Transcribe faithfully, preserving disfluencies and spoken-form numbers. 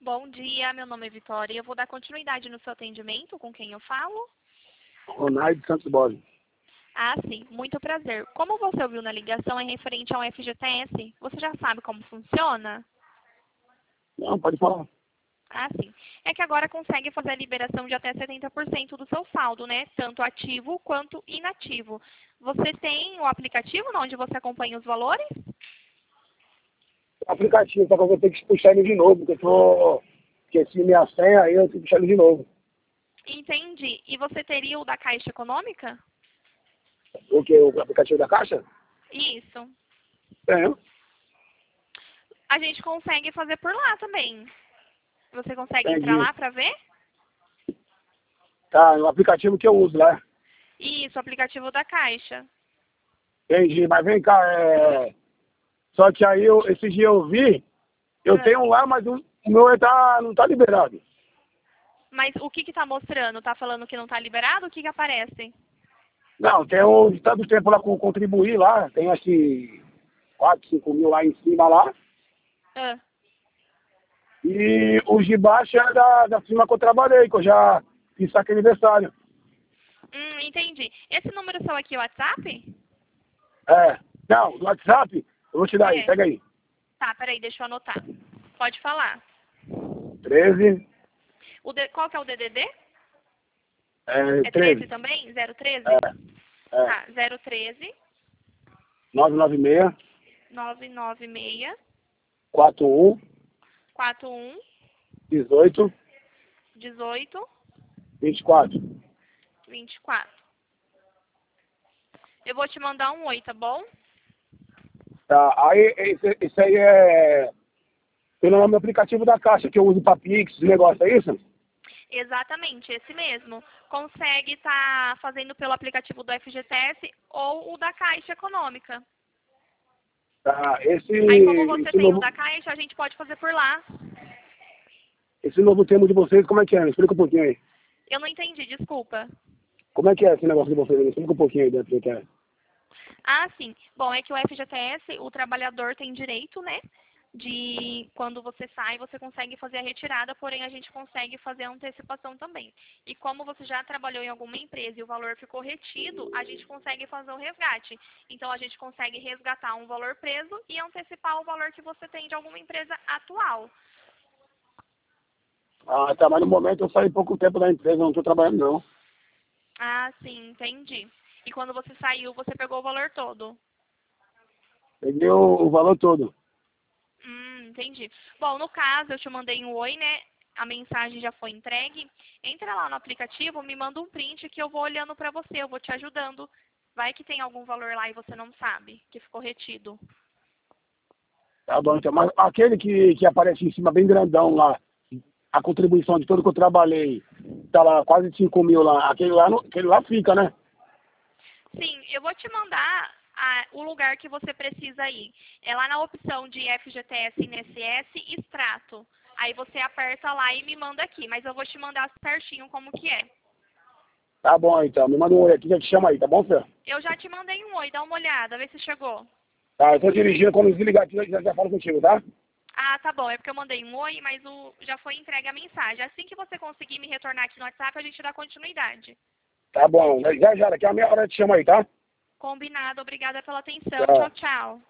Bom dia, meu nome é Vitória. Eu vou dar continuidade no seu atendimento. Com quem eu falo? Ronaldo Santos Borges. Ah, sim. Muito prazer. Como você ouviu na ligação, é referente ao F G T S. Você já sabe como funciona? Não, pode falar. Ah, sim. É que agora consegue fazer a liberação de até setenta por cento do seu saldo, né? Tanto ativo quanto inativo. Você tem o aplicativo onde você acompanha os valores? O aplicativo, só que eu vou ter que puxar ele de novo, porque eu tô... esqueci minha senha, aí eu tenho que puxar ele de novo. Entendi. E você teria o da Caixa Econômica? O que? O aplicativo da Caixa? Isso. Tenho. A gente consegue fazer por lá também. Você consegue entrar Entendi. lá para ver? Tá, o aplicativo que eu uso lá. Isso, o aplicativo da Caixa. Entendi, mas vem cá, é... Só que aí, eu, esse dia eu vi, eu Ah, tenho um lá, mas o o meu tá, não tá liberado. mas o que que tá mostrando? Tá falando que não tá liberado? O que que aparece? Não, tem um tanto tempo lá com contribuir lá, tem acho que quatro, cinco mil lá em cima lá. Ah, E os de baixo é da, da firma que eu trabalhei, que eu já fiz saque aniversário. hum, entendi. Esse número seu aqui é o WhatsApp? É. Não, no WhatsApp, eu vou te dar aí, É. pega aí. Tá, peraí, deixa eu anotar. Pode falar. treze, O D- Qual que é o D D D? é, É treze treze, também? zero treze? é, é, Tá, zero treze, nove nove seis, nove nove seis, quatro um, quatro um, dezoito, dezoito, vinte e quatro. vinte e quatro. Eu vou te mandar um oi, tá bom? Tá, aí esse, esse aí é pelo nome do aplicativo da Caixa, que eu uso pra Pix, esse negócio, é isso? Exatamente, esse mesmo. Consegue estar fazendo pelo aplicativo do F G T S ou o da Caixa Econômica. Tá, esse, Aí, como você esse, tem o novo, da Caixa, a gente pode fazer por lá. esse novo termo de vocês, como é que é? Explica um pouquinho aí. Eu não entendi, desculpa. Como é que é esse negócio de vocês? Explica um pouquinho aí dentro do que é. Ah, sim. Bom, é que o F G T S, o trabalhador tem direito, né? De quando você sai, você consegue fazer a retirada, porém a gente consegue fazer a antecipação também. E como você já trabalhou em alguma empresa e o valor ficou retido, a gente consegue fazer o resgate. Então a gente consegue resgatar um valor preso e antecipar o valor que você tem de alguma empresa atual. Ah, tá, mas no momento eu saí pouco tempo da empresa, não estou trabalhando não. Ah, sim, entendi. E quando você saiu, você pegou o valor todo. Peguei o, o valor todo. Hum, entendi. Bom, no caso, eu te mandei um oi, né? A mensagem já foi entregue. Entra lá no aplicativo, me manda um print que eu vou olhando pra você, eu vou te ajudando. Vai que tem algum valor lá e você não sabe, que ficou retido. Tá bom, então, mas aquele que, que aparece em cima bem grandão lá, a contribuição de tudo que eu trabalhei, tá lá quase cinco mil lá, aquele lá, não- aquele lá fica, né? Sim, eu vou te mandar a- o lugar que você precisa ir. É lá na opção de F G T S, I N S S, extrato. Aí você aperta lá e me manda aqui, mas eu vou te mandar certinho como que é. Tá bom, então, me manda um oi aqui que eu te chamo aí, tá bom, Fê? Eu já te mandei um oi, dá uma olhada, vê se chegou. Tá, eu tô dirigindo, quando desligar aqui, eu já, já falo contigo, tá? Ah, tá bom. É porque eu mandei um oi, mas o, já foi entregue a mensagem. Assim que você conseguir me retornar aqui no WhatsApp, a gente dá continuidade. Tá bom, já já, daqui a meia hora eu te chamo aí, tá? Combinado. Obrigada pela atenção. Tchau, Tchau. tchau.